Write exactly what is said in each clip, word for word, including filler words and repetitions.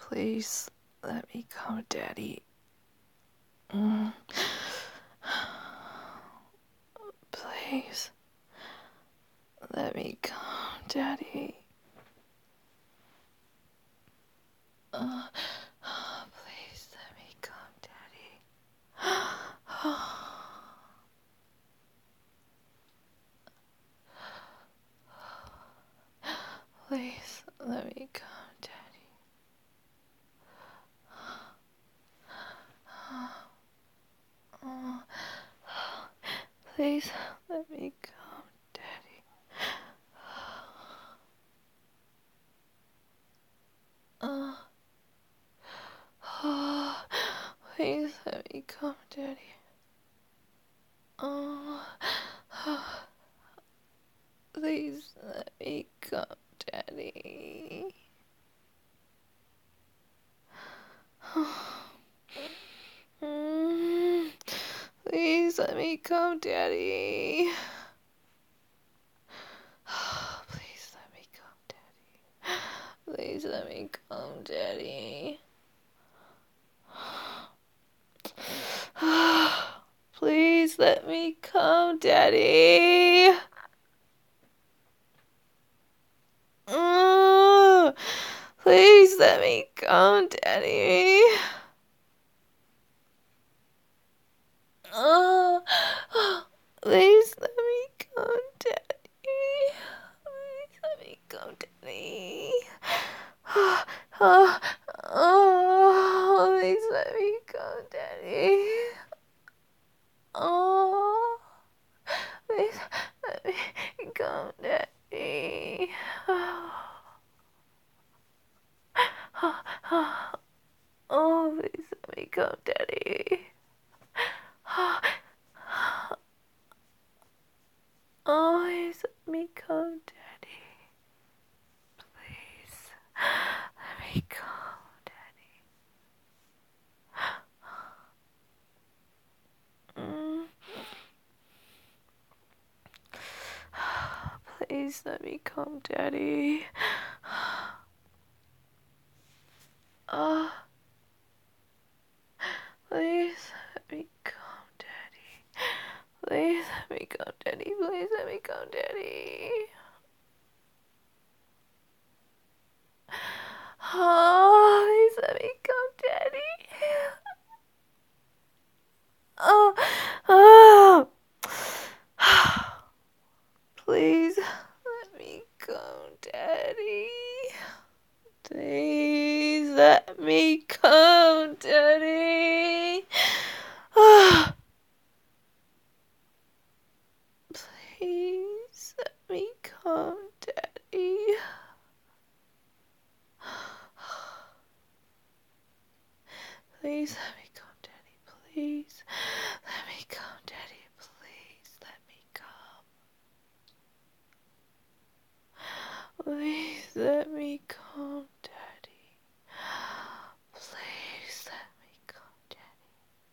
Please let me come, Daddy. Mm. Please let me come, Daddy. Uh, please let me come, Daddy. Please let me come, Daddy. Please let me come, Daddy. Uh, oh, please let me come, Daddy. Oh, please let me come, Daddy. Mm, please let me come, Daddy. Please let me come, Daddy. Please let me come, Daddy. Please let me come, Daddy. Oh, please let me come, Daddy. Oh, please let me come, Daddy. Please let me come, Daddy. Oh, oh, please let me come, Daddy. Oh, please let me come, Daddy. Oh, please let me come, Daddy. Oh, please let me come, Daddy. Please let me come, Daddy. Mm. Please let me come, Daddy. Oh, please let me come, Daddy. Please let me come, Daddy. Please let me come, Daddy. Oh, please let me come, Daddy. Oh, oh. Please let me come, Daddy. Please let me come, Daddy. Oh. Please let me come, Daddy. Please let me come, Daddy. Please let me come, Daddy. Please let me come. Please let me come, Daddy. Please let me come, Daddy.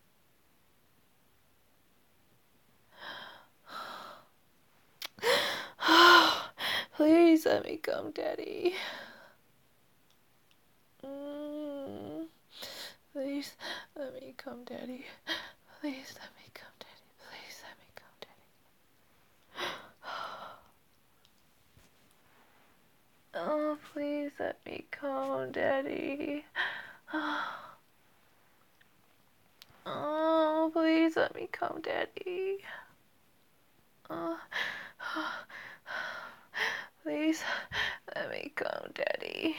Please let me come, Daddy. Mm. Please let me come, Daddy. Please let me come, Daddy. Please let me come, Daddy. Oh, please let me come, Daddy. Oh, please let me come, Daddy. Oh, please let me come, Daddy.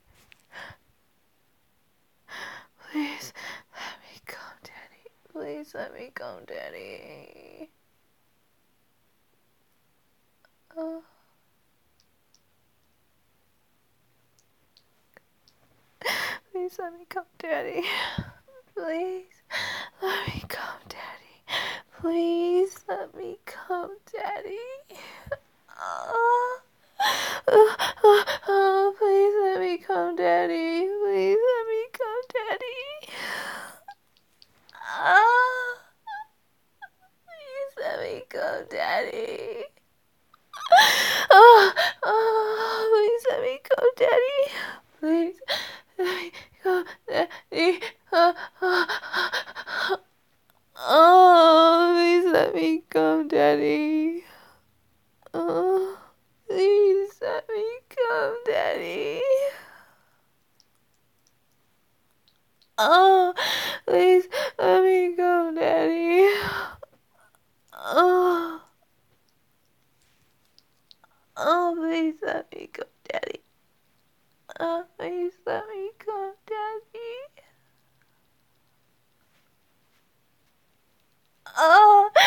Please let me come, Daddy. Please let me come, Daddy. Oh. Please let me come, Daddy. Please let me come, Daddy. Please let me come, Daddy. Oh, oh, oh, oh, please let me come, Daddy. Please let me come, Daddy. Oh, please let me come, Daddy. Oh, oh, please let me come, Daddy. Please let me come. Please let me come, Daddy. Oh.